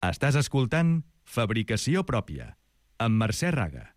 Estàs escoltant Fabricació Pròpia, amb Mercè Raga.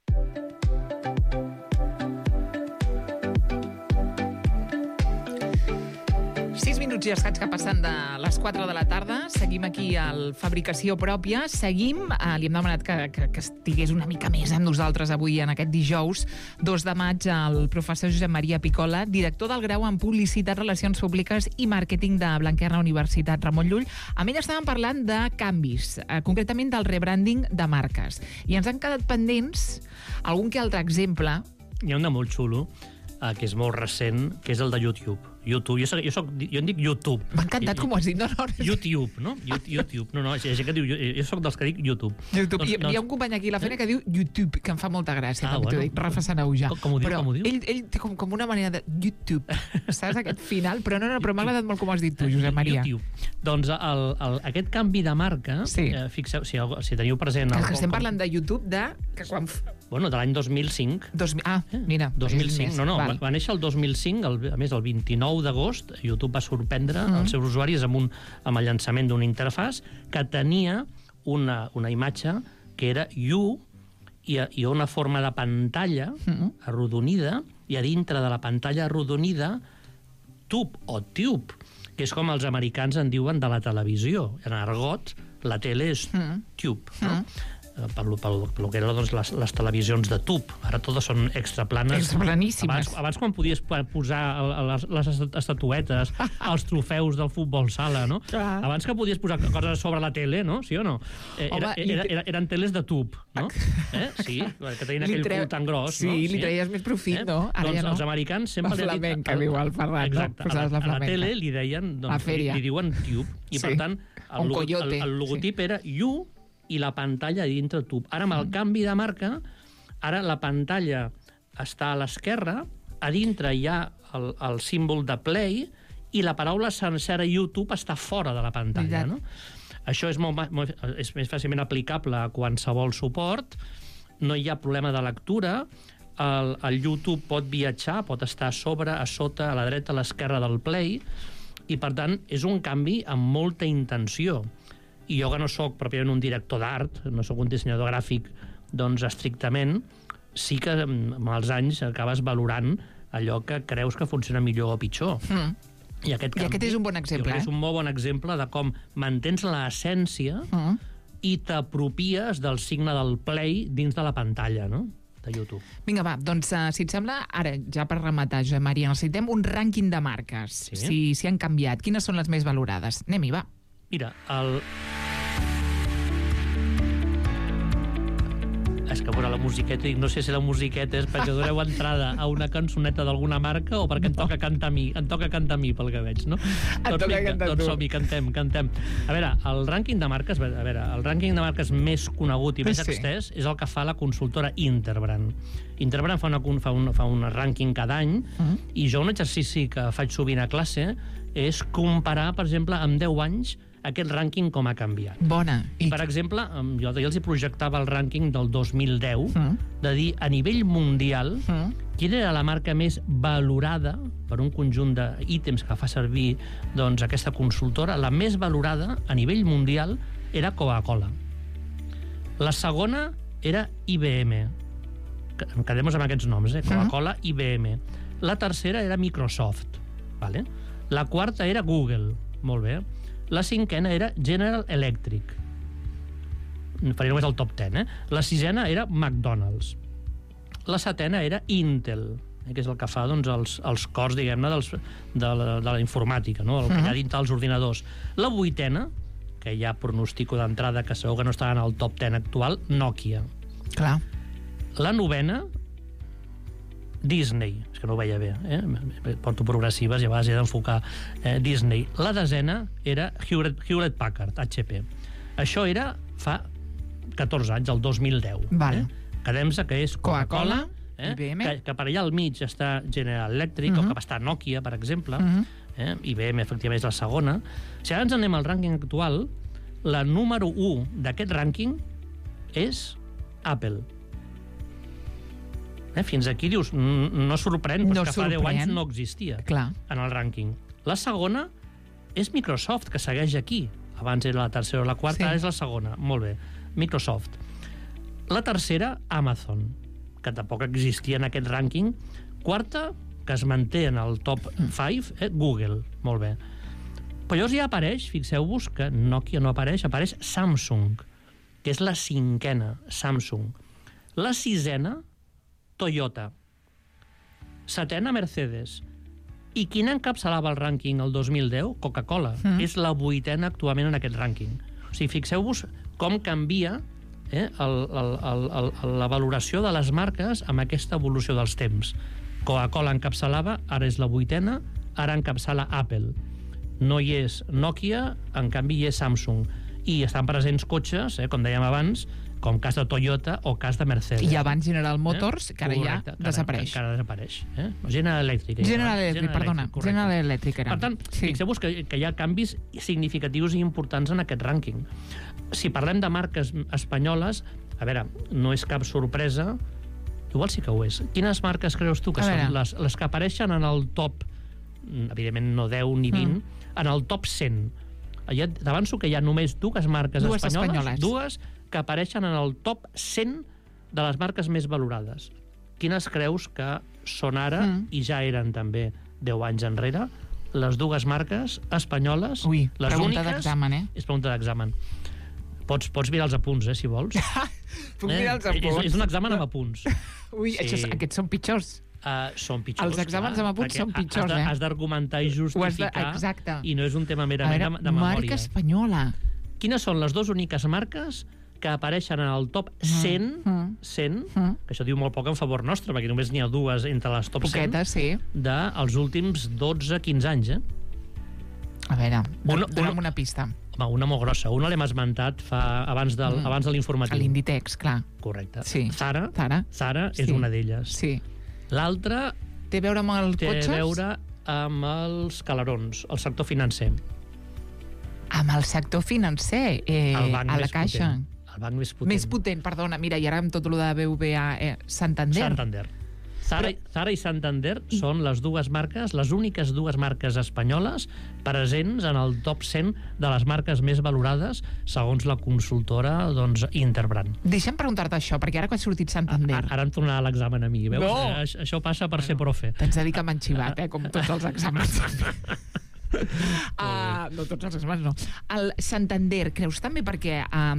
Ja estats que passen de les 4 de la tarda. Seguim aquí al Fabricació Pròpia. Seguim, li hem demanat que estigués una mica més amb nosaltres avui en aquest dijous 2 de maig el professor Josep Maria Picola, director del grau en Publicitat, Relacions Públiques i Màrqueting de Blanquerna Universitat Ramon Llull. Amb ell estàvem parlant de canvis, concretament del rebranding de marques. I ens han quedat pendents algun que altre exemple. Hi ha un de molt xulo, que és molt recent, que és el de YouTube. Jo en dic YouTube. M'ha encantat com ho has dit. YouTube, no? YouTube. No, hi ha gent que diu... Jo soc dels que dic YouTube. Hi ha un company aquí a la feina que diu YouTube, que em fa molta gràcia. Bueno. Rafa Sanauja. Com ho diu? Ell té com una manera de YouTube. Saps aquest final? Però m'ha agradat molt com ho has dit tu, Josep Maria. YouTube. Doncs aquest canvi de marca, fixeu, si teniu present... Que estem parlant de YouTube de l'any 2005. Mira. 2005. No, va néixer el 2005, a més el 29 d'agost, YouTube va sorprendre els seus usuaris amb el llançament d'una interfàs que tenia una imatge que era U i una forma de pantalla arrodonida, i a dintre de la pantalla arrodonida tub o tube, que és com els americans en diuen de la televisió. En argot, la tele és tube, no? Per lo que eren les televisions de tub. Ara totes són extraplanes. Extraplaníssimes. Abans quan podies posar les estatuetes, els trofeus del futbol sala, no? Abans que podies posar coses sobre la tele, no? Sí o no? Eren teles de tub, no? Sí, que tenien aquell cul tan gros. Sí, li traies més profit, no? Doncs els americans sempre... La flamenca, diu el Ferran. Exacte. A la tele li deien... Li diuen tube. I per tant, el logotip era U i la pantalla dintre tub. Ara, amb el canvi de marca, ara la pantalla està a l'esquerra, a dintre hi ha el símbol de play i la paraula sencera YouTube està fora de la pantalla. No? Això és més fàcilment aplicable a qualsevol suport, no hi ha problema de lectura, el YouTube pot viatjar, pot estar a sobre, a sota, a la dreta, a l'esquerra del play, i per tant és un canvi amb molta intenció. I jo, que no sóc pròpiament un director d'art, no sóc un dissenyador gràfic, doncs estrictament, sí que amb els anys acabes valorant allò que creus que funciona millor o pitjor. I aquest és un bon exemple. És un molt bon exemple de com mantens l'essència i t'apropies del signe del play dins de la pantalla, no?, de YouTube. Vinga, va, doncs, si et sembla, ara, ja per rematar, Josep Maria, necessitem un rànquing de marques, si han canviat. Quines són les més valorades? Anem-hi, va. Mira, és que veure la musiqueta, i no sé si la musiqueta és perquè doneu entrada a una cançoneta d'alguna marca o perquè em toca cantar a mi. Em toca cantar a mi, pel que veig, no? Doncs som-hi, cantem. A veure, el rànquing de marques més conegut i més extès és el que fa la consultora Interbrand. Interbrand fa un rànquing cada any, i jo un exercici que faig sovint a classe és comparar, per exemple, amb 10 anys aquest rànquing com ha canviat. Bona. I, per exemple, jo els hi projectava el rànquing del 2010, de dir, a nivell mundial, quina era la marca més valorada per un conjunt d'ítems que fa servir aquesta consultora. La més valorada a nivell mundial era Coca-Cola. La segona era IBM. Quedem-nos amb aquests noms, Coca-Cola, IBM. La tercera era Microsoft. La quarta era Google. Molt bé. La cinquena era General Electric. Faré només el top 10, La sisena era McDonald's. La setena era Intel, que és el que fa els cors, diguem-ne, de la informàtica, no? El que hi ha dintre dels ordinadors. La vuitena, que ja pronostico d'entrada que segur que no estarà en el top 10 actual, Nokia. Clar. La novena, Disney, és que no ho veia bé, porto progressives i a vegades he d'enfocar Disney. La desena era Hewlett Packard, HP. Això era fa 14 anys, el 2010. Quedem-se que és Coca-Cola, que per allà al mig està General Electric, o que va estar Nokia, per exemple, IBM efectivament és la segona. Si ara ens anem al rànquing actual, la número 1 d'aquest rànquing és Apple. Fins aquí dius, no sorprèn, però que fa 10 anys no existia en el rànquing. La segona és Microsoft, que segueix aquí, Abans era la tercera o la quarta, ara és la segona. Molt bé. Microsoft. La tercera, Amazon, que tampoc existia en aquest rànquing. Quarta, que es manté en el top 5, Google. Molt bé. Però llavors ja apareix, fixeu-vos que Nokia no apareix, apareix Samsung, que és la cinquena, Samsung. La sisena, Toyota. Setena, Mercedes. I quina encapçalava el rànquing el 2010? Coca-Cola. És la vuitena actualment en aquest rànquing. O sigui, fixeu-vos com canvia la valoració de les marques amb aquesta evolució dels temps. Coca-Cola encapçalava, ara és la vuitena, ara encapçala Apple. No hi és Nokia, en canvi hi és Samsung. I estan presents cotxes, com dèiem abans, com cas de Toyota o cas de Mercedes. I abans General Motors, que ara ja desapareix. Que ara desapareix. General Electric. General Electric era. Per tant, fixeu-vos que hi ha canvis significatius i importants en aquest rànquing. Si parlem de marques espanyoles, a veure, no és cap sorpresa, igual sí que ho és. Quines marques creus tu que són les que apareixen en el top, evidentment no 10 ni 20, en el top 100? T'avanço que hi ha només dues marques espanyoles, dues que apareixen en el top 100 de les marques més valorades. Quines creus que són ara, i ja eren també 10 anys enrere, les dues marques espanyoles, les pregunta úniques... d'examen, És pregunta d'examen. Pots mirar els apunts, si vols. Puc mirar els apunts? És un examen amb apunts. Ui, aquests són pitjors. Són pitjors. Els exàmens amb apunts són pitjors, Has d'argumentar i justificar. Exacte. I no és un tema merament de memòria. Marca espanyola. Quines són les dues úniques marques que apareixen en el top 100, que això diu molt poc en favor nostre, perquè només n'hi ha dues entre les top 100, dels últims 12-15 anys, A veure, dona'm una pista. Home, una molt grossa. Una l'hem esmentat abans de l'informatiu. L'Inditex, clar. Correcte. Sí. Zara és una d'elles. Sí. L'altra... Té a veure amb els cotxes? Té a veure amb els calarons, el sector financer. Amb el sector financer? A la Caixa. El banc més potent. Més potent, perdona. Mira, i ara amb tot el de BBVA, Santander. Santander. Zara i Santander són les dues marques, les úniques dues marques espanyoles presents en el top 100 de les marques més valorades segons la consultora Interbrand. Deixa'm preguntar-te això, perquè ara que ha sortit Santander... Ara em tornarà l'examen a mi, veus? No. Això passa per ser profe. T'haig de dir que m'han xivat, com tots els exàmens. No, tots els exàmens no. El Santander, creus també perquè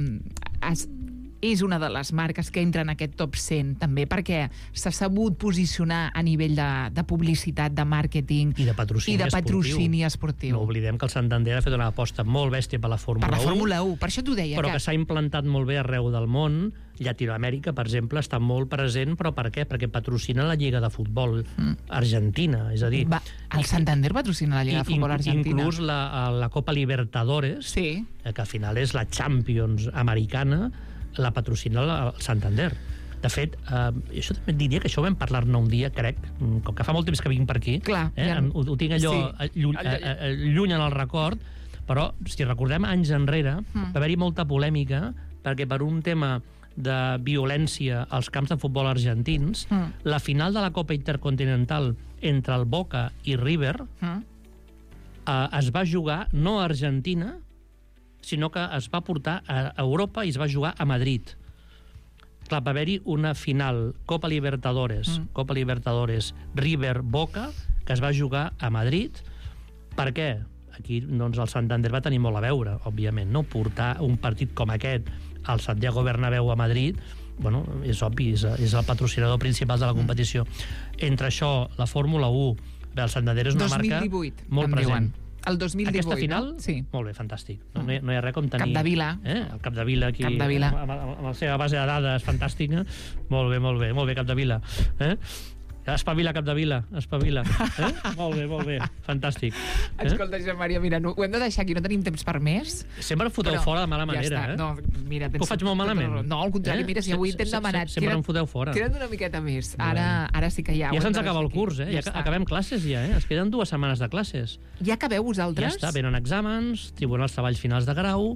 és una de les marques que entra en aquest top 100, també perquè s'ha sabut posicionar a nivell de publicitat, de màrqueting i de patrocini esportiu. No oblidem que el Santander ha fet una aposta molt bèstia per la Fórmula 1. Per la Fórmula 1, per això t'ho deia. Però que s'ha implantat molt bé arreu del món. Llatinoamèrica, per exemple, està molt present, però per què? Perquè patrocina la Lliga de Futbol Argentina, és a dir... El Santander patrocina la Lliga de Futbol Argentina. Inclús la Copa Libertadores, que al final és la Champions americana, la patrocina el Santander. De fet, això també diria que això ho vam parlar-ne un dia, crec, com que fa molt temps que vinc per aquí. Clar, ho tinc allò lluny en el record, però si recordem anys enrere, va haver-hi molta polèmica perquè per un tema de violència als camps de futbol argentins, la final de la Copa Intercontinental entre el Boca i River es va jugar no a Argentina, sinó que es va portar a Europa i es va jugar a Madrid. Clar, va haver-hi una final Copa Libertadores River-Boca, que es va jugar a Madrid. Per què? Aquí doncs, el Santander va tenir molt a veure, òbviament, no? Portar un partit com aquest al Santiago Bernabéu a Madrid, bueno, és obvi, és el patrocinador principal de la competició. Entre això, la Fórmula 1, el Santander és una marca molt present. El 2018, aquesta final? Sí. Molt bé, fantàstic. No hi ha res com tenir... Capdevila. El Capdevila aquí, amb la seva base de dades fantàstica. Molt bé, Capdevila. Espavila, Capdevila, espavila. Molt bé, fantàstic. Escolta, Josep Maria, mira, ho hem de deixar aquí, no tenim temps per més. Sempre em foteu fora de mala manera, No, mira... Ho faig molt malament? No, al contrari, mira, si avui t'hem demanat... Sempre em foteu fora. Queda't una miqueta més. Ara sí que ja... Ja se'ns acaba el curs, Ja acabem classes, ja, Es queden 2 setmanes de classes. Ja acabeu vosaltres? Ja està, venen exàmens, tribunals treballs finals de grau...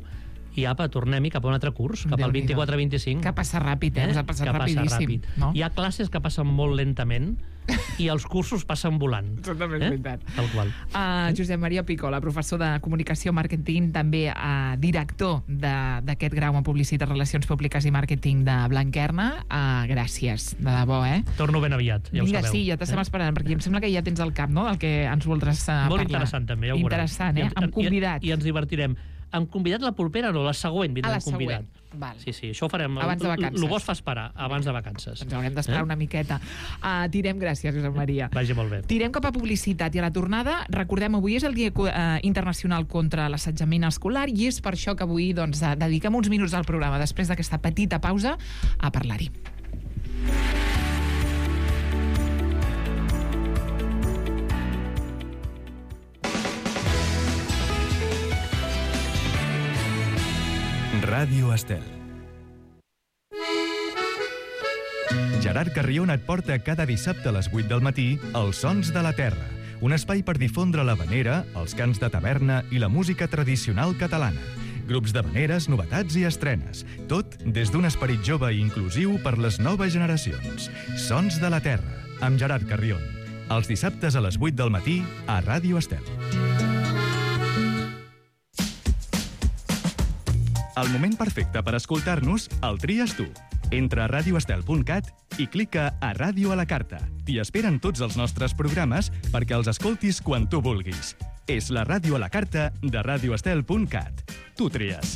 i apa, tornem-hi cap a un altre curs, cap al 24-25. Que passa ràpid, us ha passat rapidíssim. No? Hi ha classes que passen molt lentament i els cursos passen volant. Això també és veritat. Tal qual. Josep Maria Picola, professor de Comunicació, Màrqueting, també director d'aquest grau en Publicitat, Relacions Públiques i Màrqueting de Blanquerna. Gràcies, de debò, Torno ben aviat, ja ho sabeu. Vinga, sí, ja t'estem esperant, perquè em sembla que ja tens al cap, no?, del que ens voldràs parlar. Molt interessant, també, ja ho veureu. Interessant, amb convidat. I ens divertirem. Amb convidat la propera, no, la següent vindrà amb convidat. Val. Sí, això ho farem. Abans de vacances. El bo es fa esperar, abans de vacances. Ens haurem d'esperar una miqueta. Tirem, gràcies, Josep Maria. Vagi molt bé. Tirem cap a publicitat i a la tornada, recordem, avui és el Dia Internacional contra l'Assetjament Escolar i és per això que avui dediquem uns minuts al programa, després d'aquesta petita pausa, a parlar-hi. Ràdio Estel. Gerard Carrion et porta cada dissabte a les 8 del matí Els Sons de la Terra, un espai per difondre l'havanera, els cants de taverna i la música tradicional catalana. Grups d'havaneres, novetats i estrenes. Tot des d'un esperit jove i inclusiu per les noves generacions. Sons de la Terra, amb Gerard Carrion. Els dissabtes a les 8 del matí a Ràdio Estel. El moment perfecte per escoltar-nos el tries tu. Entra a radioestel.cat i clica a Ràdio a la carta. T'hi esperen tots els nostres programes perquè els escoltis quan tu vulguis. És la ràdio a la carta de radioestel.cat. Tu tries.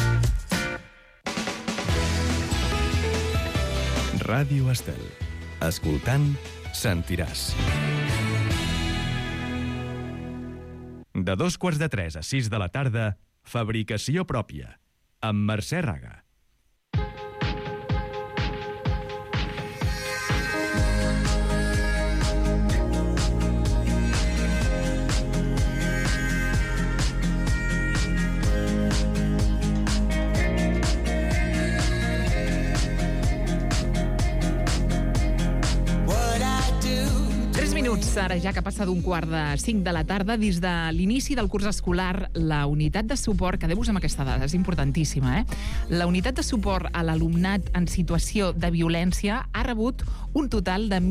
Ràdio Estel. Escoltant, sentiràs. De 2:45 a 6 de la tarda, Fabricació pròpia, amb Mercè Raga. Ara ja que passa d'un 4:45 de la tarda, des de l'inici del curs escolar, la unitat de suport, quedeu-vos amb aquesta dada, és importantíssima, La unitat de suport a l'alumnat en situació de violència ha rebut un total de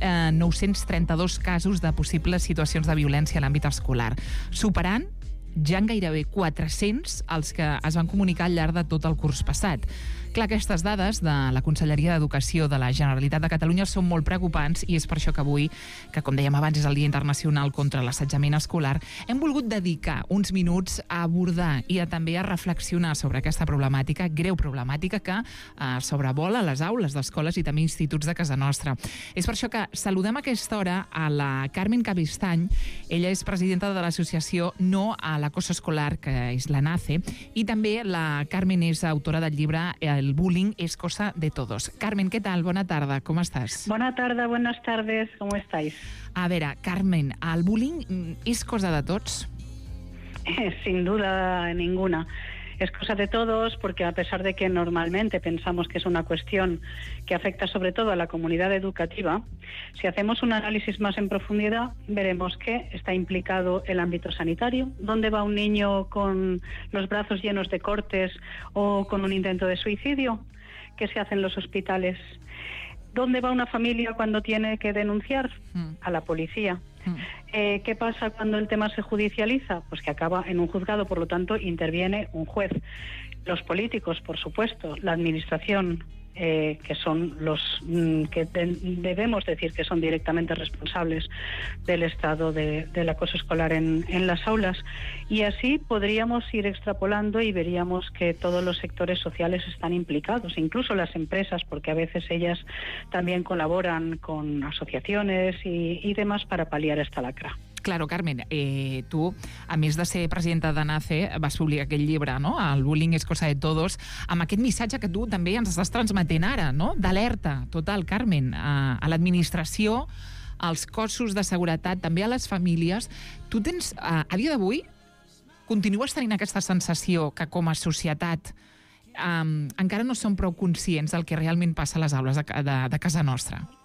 1.932 casos de possibles situacions de violència a l'àmbit escolar, superant ja en gairebé 400 els que es van comunicar al llarg de tot el curs passat. Clar, aquestes dades de la Conselleria d'Educació de la Generalitat de Catalunya són molt preocupants i és per això que avui, que com dèiem abans és el Dia Internacional contra l'Assetjament Escolar, hem volgut dedicar uns minuts a abordar i també a reflexionar sobre aquesta problemàtica, greu problemàtica que sobrevola les aules d'escoles i també instituts de casa nostra. És per això que saludem a aquesta hora a la Carmen Cabestany. Ella és presidenta de l'associació No a l'Acoso Escolar, que és la NACE, i també la Carmen és autora del llibre El bullying es cosa de todos. Carmen, ¿qué tal? Bona tarda, com estàs? Bona tarda, buenas tardes, ¿cómo estáis? A veure, Carmen, el bullying és cosa de tots? Sin duda ninguna. Es cosa de todos porque a pesar de que normalmente pensamos que es una cuestión que afecta sobre todo a la comunidad educativa, si hacemos un análisis más en profundidad veremos que está implicado el ámbito sanitario. ¿Dónde va un niño con los brazos llenos de cortes o con un intento de suicidio? ¿Qué se hace en los hospitales? ¿Dónde va una familia cuando tiene que denunciar? A la policía. ¿Qué pasa cuando el tema se judicializa? Pues que acaba en un juzgado, por lo tanto interviene un juez. Los políticos, por supuesto, la administración, que son los que debemos decir que son directamente responsables del estado del acoso escolar en las aulas, y así podríamos ir extrapolando y veríamos que todos los sectores sociales están implicados, incluso las empresas, porque a veces ellas también colaboran con asociaciones y demás para paliar esta lacra. Claro, Carmen, tu, a més de ser presidenta de NACE, vas publicar aquell llibre, no?, El bullying és cosa de todos, amb aquest missatge que tu també ens estàs transmetent ara, no?, d'alerta total, Carmen, a l'administració, als cossos de seguretat, també a les famílies. Tu tens, a dia d'avui, continues tenint aquesta sensació que com a societat encara no som prou conscients del que realment passa a les aules de casa nostra?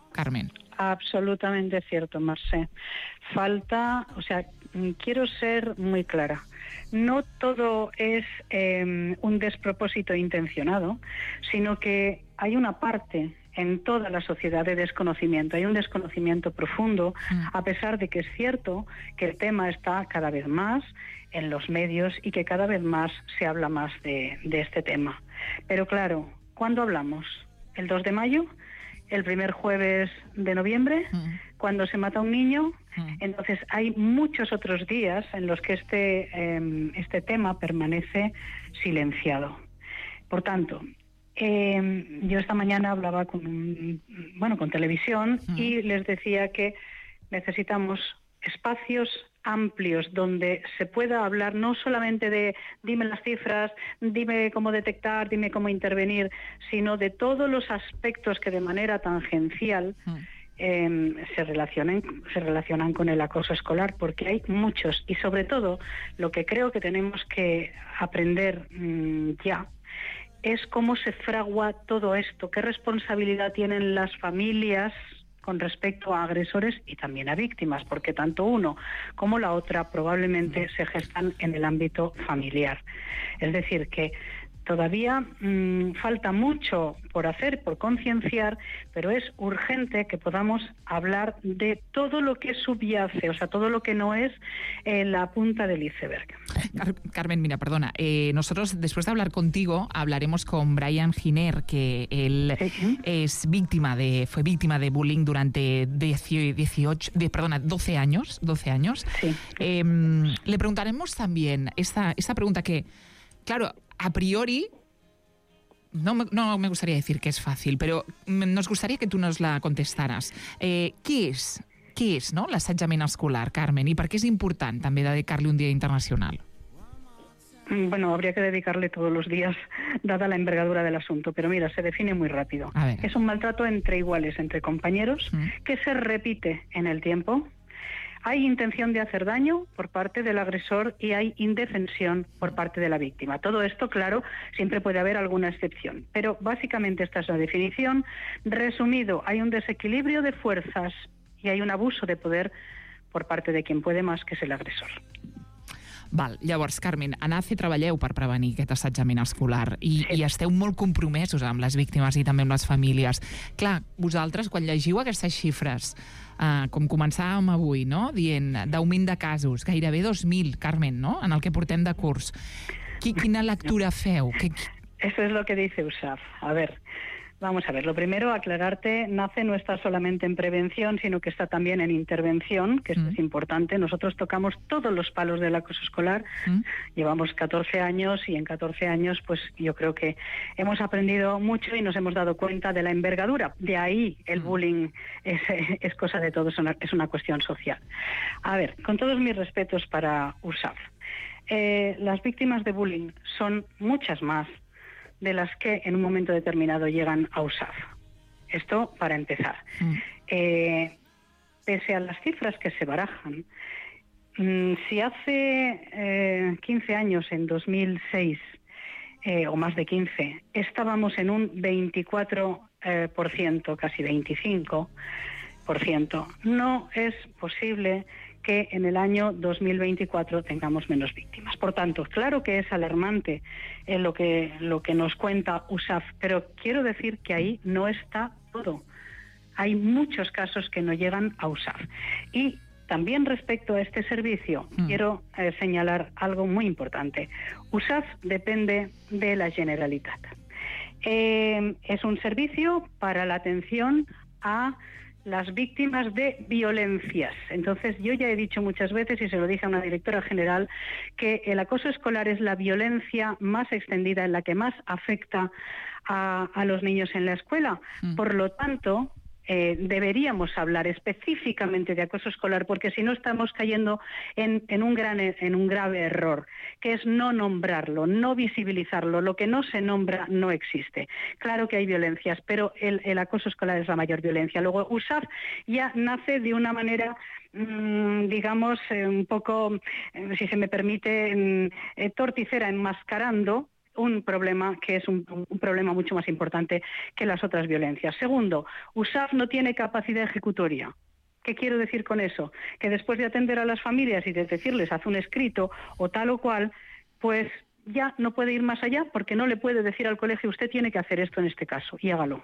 Carmen. Absolutamente cierto, Mercè. Falta, quiero ser muy clara. No todo es un despropósito intencionado, sino que hay una parte en toda la sociedad de desconocimiento. Hay un desconocimiento profundo, a pesar de que es cierto que el tema está cada vez más en los medios y que cada vez más se habla más de este tema. Pero claro, ¿cuándo hablamos? ¿El 2 de mayo? ¿El primer jueves de noviembre? ¿Cuando se mata un niño? Entonces hay muchos otros días en los que este tema permanece silenciado. Por tanto, yo esta mañana hablaba con televisión y les decía que necesitamos espacios amplios donde se pueda hablar no solamente de dime las cifras, dime cómo detectar, dime cómo intervenir, sino de todos los aspectos que de manera tangencial se relacionan con el acoso escolar, porque hay muchos, y sobre todo lo que creo que tenemos que aprender ya es cómo se fragua todo esto, qué responsabilidad tienen las familias con respecto a agresores y también a víctimas, porque tanto uno como la otra probablemente se gestan en el ámbito familiar. Es decir, que todavía falta mucho por hacer, por concienciar, pero es urgente que podamos hablar de todo lo que subyace, todo lo que no es la punta del iceberg. Carmen, mira, perdona. Nosotros, después de hablar contigo, hablaremos con Brian Giner, que él es fue víctima de bullying durante 12 años. 12 años. Sí. Le preguntaremos también esta pregunta que, claro, a priori, no me gustaría decir que es fácil, pero nos gustaría que tú nos la contestaras. Què és, no, l'assetjament escolar, Carmen, i per què és important també dedicar-li un dia internacional? Bueno, habría que dedicarle todos los días, dada la envergadura del asunto, pero mira, se define muy rápido. Es un maltrato entre iguales, entre compañeros, que se repite en el tiempo. Hay intención de hacer daño por parte del agresor y hay indefensión por parte de la víctima. Todo esto, claro, siempre puede haber alguna excepción, pero básicamente esta es la definición. Resumido, hay un desequilibrio de fuerzas y hay un abuso de poder por parte de quien puede más, que és l'agressor. Val, llavors, Carmen, a NACE treballeu per prevenir aquest assetjament escolar i esteu molt compromesos amb les víctimes i també amb les famílies. Clar, vosaltres, quan llegiu aquestes xifres, com començàvem avui, no?, dient d'augment de casos, gairebé 2.000, Carmen, no?, en el que portem de curs. Quina lectura feu? Eso es lo que dice USAF. A ver, vamos a ver. Lo primero, aclararte, NACE no está solamente en prevención, sino que está también en intervención, que esto es importante. Nosotros tocamos todos los palos del acoso escolar. Llevamos 14 años y en 14 años, pues yo creo que hemos aprendido mucho y nos hemos dado cuenta de la envergadura. De ahí el bullying es cosa de todos, es una cuestión social. A ver, con todos mis respetos para USAF, las víctimas de bullying son muchas más de las que en un momento determinado llegan a USAF. Esto para empezar. Pese a las cifras que se barajan, si hace 15 años, en 2006, o más de 15, estábamos en un 24%, casi 25%, no es posible que en el año 2024 tengamos menos víctimas. Por tanto, claro que es alarmante lo que nos cuenta USAF, pero quiero decir que ahí no está todo. Hay muchos casos que no llegan a USAF. Y también respecto a este servicio, quiero señalar algo muy importante. USAF depende de la Generalitat. Es un servicio para la atención a las víctimas de violencias. Entonces, yo ya he dicho muchas veces, y se lo dije a una directora general, que el acoso escolar es la violencia más extendida, en la que más afecta a los niños en la escuela. Por lo tanto, deberíamos hablar específicamente de acoso escolar, porque si no estamos cayendo en un grave error, que es no nombrarlo, no visibilizarlo. Lo que no se nombra no existe. Claro que hay violencias, pero el acoso escolar es la mayor violencia. Luego, USAF ya nace de una manera, digamos, un poco, si se me permite, torticera, enmascarando un problema que es un problema mucho más importante que las otras violencias. Segundo, USAF no tiene capacidad ejecutoria. ¿Qué quiero decir con eso? Que después de atender a las familias y de decirles haz un escrito o tal o cual, pues ya no puede ir más allá porque no le puede decir al colegio usted tiene que hacer esto en este caso y hágalo.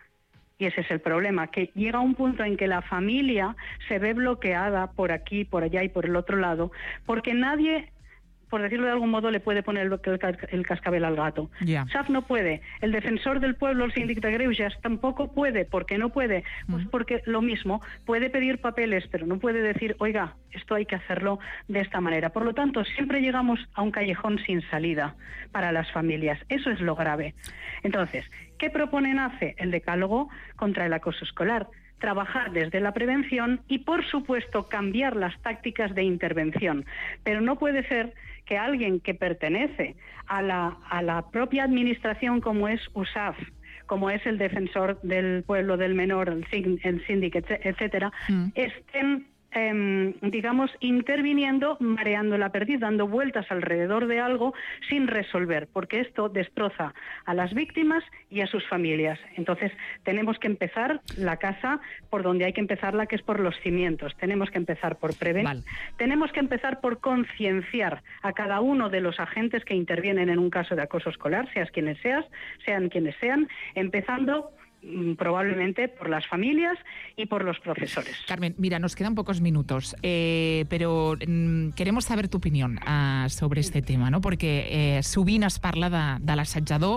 Y ese es el problema, que llega un punto en que la familia se ve bloqueada por aquí, por allá y por el otro lado, porque nadie, por decirlo de algún modo, le puede poner el cascabel al gato. Yeah. USAF no puede, el defensor del pueblo, el síndic de greuges, tampoco puede. ¿Por qué no puede? Pues porque lo mismo, puede pedir papeles, pero no puede decir, oiga, esto hay que hacerlo de esta manera. Por lo tanto, siempre llegamos a un callejón sin salida para las familias. Eso es lo grave. Entonces, ¿qué propone NACE? El decálogo contra el acoso escolar. Trabajar desde la prevención y, por supuesto, cambiar las tácticas de intervención. Pero no puede ser que alguien que pertenece a la propia administración, como es USAF, como es el defensor del pueblo, del menor, el síndic, etcétera, estén digamos, interviniendo, mareando la perdiz, dando vueltas alrededor de algo sin resolver, porque esto destroza a las víctimas y a sus familias. Entonces, tenemos que empezar la casa por donde hay que empezarla, que es por los cimientos. Tenemos que empezar por prevenir, tenemos que empezar por concienciar a cada uno de los agentes que intervienen en un caso de acoso escolar, sean quienes sean, empezando probablemente por las familias y por los profesores. Carmen, mira, nos quedan pocos minutos, però queremos saber tu opinió sobre este tema, no? Perquè sovint es parla de l'assetjador,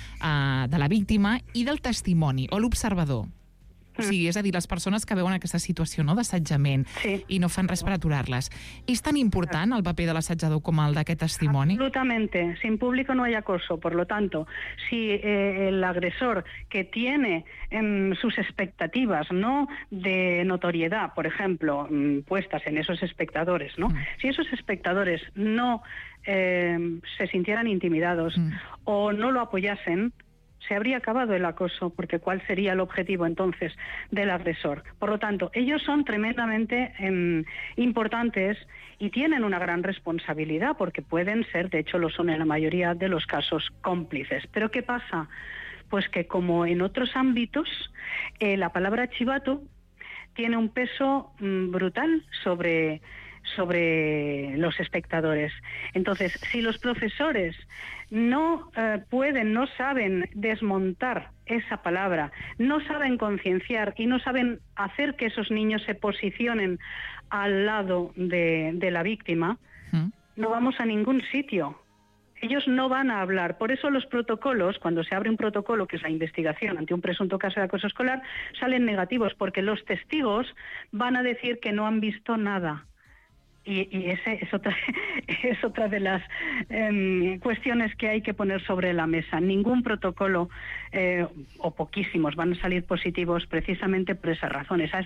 de la víctima i del testimoni o l'observador. O sigui, és a dir, les persones que veuen aquesta situació, no?, d'assetjament i no fan res per aturar-les. És tan important el paper de l'assetjador com el d'aquest testimoni? Absolutamente. Sin público no hay acoso. Por lo tanto, si el agresor que tiene sus expectativas, ¿no?, de notoriedad, por ejemplo, puestas en esos espectadores, ¿no? Si esos espectadores no se sintieran intimidados o no lo apoyasen, se habría acabado el acoso, porque ¿cuál sería el objetivo entonces del agresor? Por lo tanto, ellos son tremendamente importantes y tienen una gran responsabilidad, porque pueden ser, de hecho lo son en la mayoría de los casos, cómplices. ¿Pero qué pasa? Pues que como en otros ámbitos, la palabra chivato tiene un peso brutal sobre los espectadores. Entonces, si los profesores no saben desmontar esa palabra, no saben concienciar y no saben hacer que esos niños se posicionen al lado de la víctima, no vamos a ningún sitio. Ellos no van a hablar. Por eso los protocolos, cuando se abre un protocolo, que es la investigación ante un presunto caso de acoso escolar, salen negativos, porque los testigos van a decir que no han visto nada. Y ese es otra de las cuestiones que hay que poner sobre la mesa. Ningún protocolo, o poquísimos, van a salir positivos precisamente por esa razón. Esa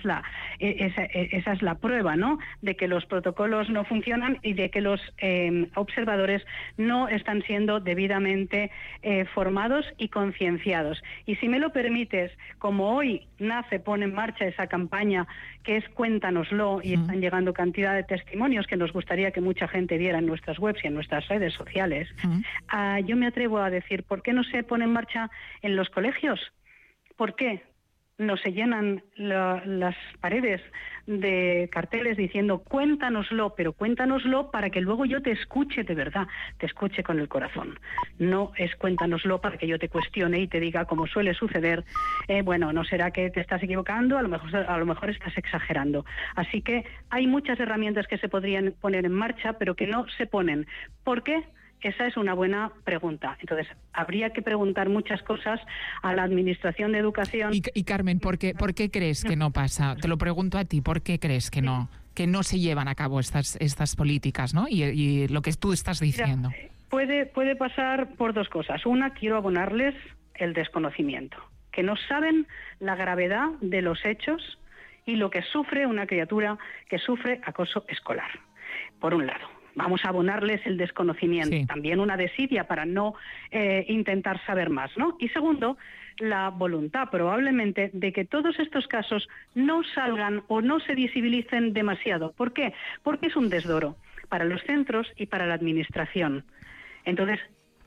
es la prueba, ¿no?, de que los protocolos no funcionan y de que los observadores no están siendo debidamente formados y concienciados. Y si me lo permites, como hoy NACE pone en marcha esa campaña que es Cuéntanoslo, y están llegando cantidad de testimonios que nos gustaría que mucha gente viera en nuestras webs y en nuestras redes sociales, yo me atrevo a decir, ¿por qué no se pone en marcha en los colegios? ¿Por qué no se llenan las paredes de carteles diciendo cuéntanoslo, pero cuéntanoslo para que luego yo te escuche de verdad, te escuche con el corazón? No es cuéntanoslo para que yo te cuestione y te diga, como suele suceder, bueno, no será que te estás equivocando, a lo mejor estás exagerando. Así que hay muchas herramientas que se podrían poner en marcha, pero que no se ponen. ¿Por qué? Esa es una buena pregunta. Entonces, habría que preguntar muchas cosas a la Administración de Educación. Y Carmen, ¿por qué crees que no pasa? Te lo pregunto a ti, ¿por qué crees que no se llevan a cabo estas políticas, ¿no? Y lo que tú estás diciendo. Mira, puede pasar por dos cosas. Una, quiero abonarles el desconocimiento, que no saben la gravedad de los hechos y lo que sufre una criatura que sufre acoso escolar, por un lado. Vamos a abonarles el desconocimiento, también una desidia para no intentar saber más, ¿no? Y segundo, la voluntad probablemente de que todos estos casos no salgan o no se visibilicen demasiado. ¿Por qué? Porque es un desdoro para los centros y para la administración. Entonces,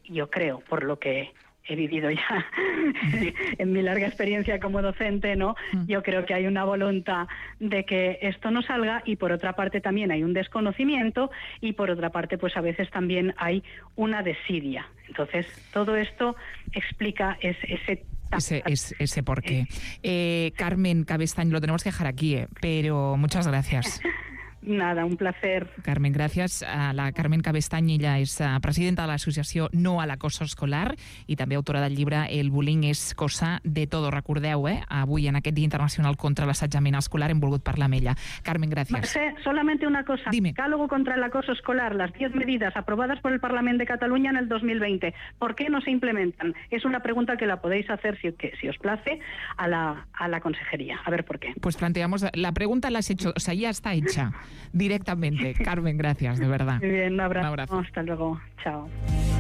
yo creo, por lo que he vivido ya en mi larga experiencia como docente, ¿no? Yo creo que hay una voluntad de que esto no salga, y por otra parte también hay un desconocimiento, y por otra parte pues a veces también hay una desidia. Entonces todo esto explica ese porqué. Carmen Cabestany, lo tenemos que dejar aquí, pero muchas gracias. Nada, un placer. Carmen, gràcies. La Carmen Cabestany, ella és presidenta de l'associació No a l'acoso escolar i també autora del llibre El bullying és cosa de todo. Recordeu, avui en aquest Dia Internacional contra l'assetjament escolar hem volgut parlar amb ella. Carmen, gracias. Mercè, solamente una cosa. Dime. Decálogo contra el acoso escolar, las 10 medidas aprobadas por el Parlamento de Cataluña en el 2020. ¿Por qué no se implementan? Es una pregunta que la podéis hacer, si os place, a la consejería. A ver por qué. Pues planteamos, la pregunta la has hecho, o sea, ya está hecha directamente. Carmen, gracias, de verdad. Muy bien, un abrazo. Un abrazo. Hasta luego. Chao.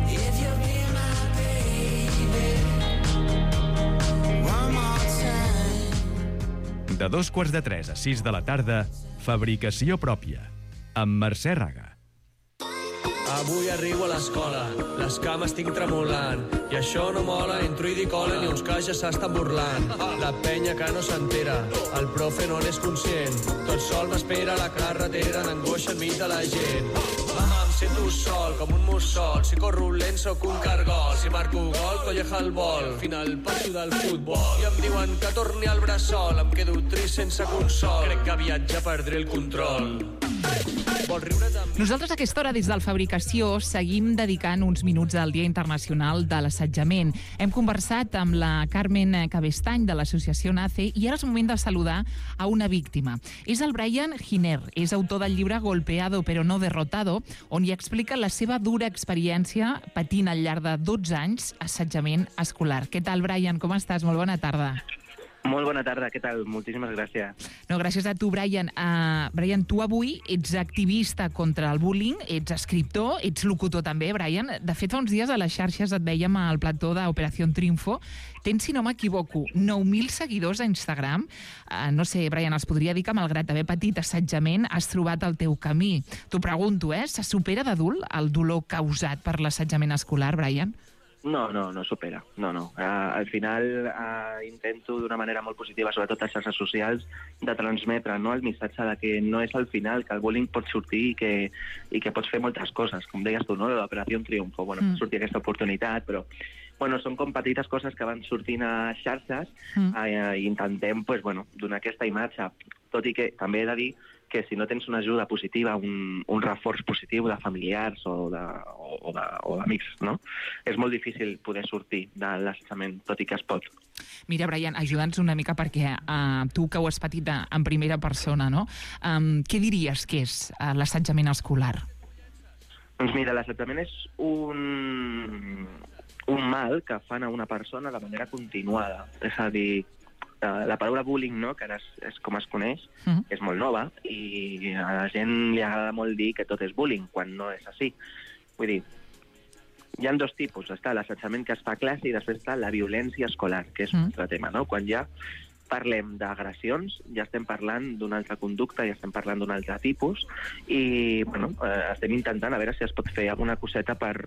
De 2:45 a 6 de la tarda, Fabricació pròpia, amb Mercè Raga. Avui arribo a l'escola, les cames tinc tremolant, i això no mola, entro i dic hola, ni uns que ja s'estan burlant. La penya que no s'entera, el profe no n'és conscient, tot sol m'espera a la carretera, d'angoixa enmig de la gent. Mama, em sento sol, com un mussol, si corro lent soc un cargol, si marco gol, colleja el vol, final passo del futbol. I em diuen que torni al bressol, em quedo trist sense consol, crec que aviat ja perdré el control. Nosaltres a aquesta hora des del Fabricació seguim dedicant uns minuts al Dia Internacional de l'Assetjament. Hem conversat amb la Carmen Cabestany de l'associació NACE i ara és moment de saludar a una víctima. És el Brian Giner, és autor del llibre Golpeado pero no derrotado, on hi explica la seva dura experiència patint al llarg de 12 anys assetjament escolar. Què tal, Brian? Com estàs? Molt bona tarda. Molt bona tarda, què tal? Moltíssimes gràcies. No, gràcies a tu, Brian. Brian, tu avui ets activista contra el bullying, ets escriptor, ets locutor també, Brian. De fet, fa uns dies a les xarxes et veiem al plató d'Operació Triunfo. Tens, si no m'equivoco, 9.000 seguidors a Instagram. No sé, Brian, els podria dir que, malgrat haver patit assetjament, has trobat el teu camí. T'ho pregunto, se supera d'adult el dolor causat per l'assetjament escolar, Brian? No supera. No. Al final intento d'una manera molt positiva, sobretot a les xarxes socials, de transmetre el missatge de que no és al final, que el bullying pot sortir i que pots fer moltes coses, com deies tu, no? L'Operació Triunfo, pot sortir aquesta oportunitat, però són com petites coses que van sortint a xarxes i intentem donar aquesta imatge, tot i que també he de dir que si no tens una ajuda positiva, un reforç positiu de familiars o d'amics, no? És molt difícil poder sortir de l'assetjament, tot i que es pot. Mira, Brian, ajuda'ns una mica perquè tu que ho has patit en primera persona, no? Què diries que és l'assetjament escolar? Doncs mira, l'assetjament és un mal que fan a una persona de manera continuada. És a dir, la paraula bullying, no?, que ara és com es coneix, és molt nova i a la gent li agrada molt dir que tot és bullying, quan no és així. Vull dir, hi ha dos tipus. Està l'assetjament que es fa a classe i després està la violència escolar, que és un altre tema, no? Quan ja parlem d'agressions, ja estem parlant d'una altra conducta, ja estem parlant d'un altre tipus i, estem intentant a veure si es pot fer alguna coseta per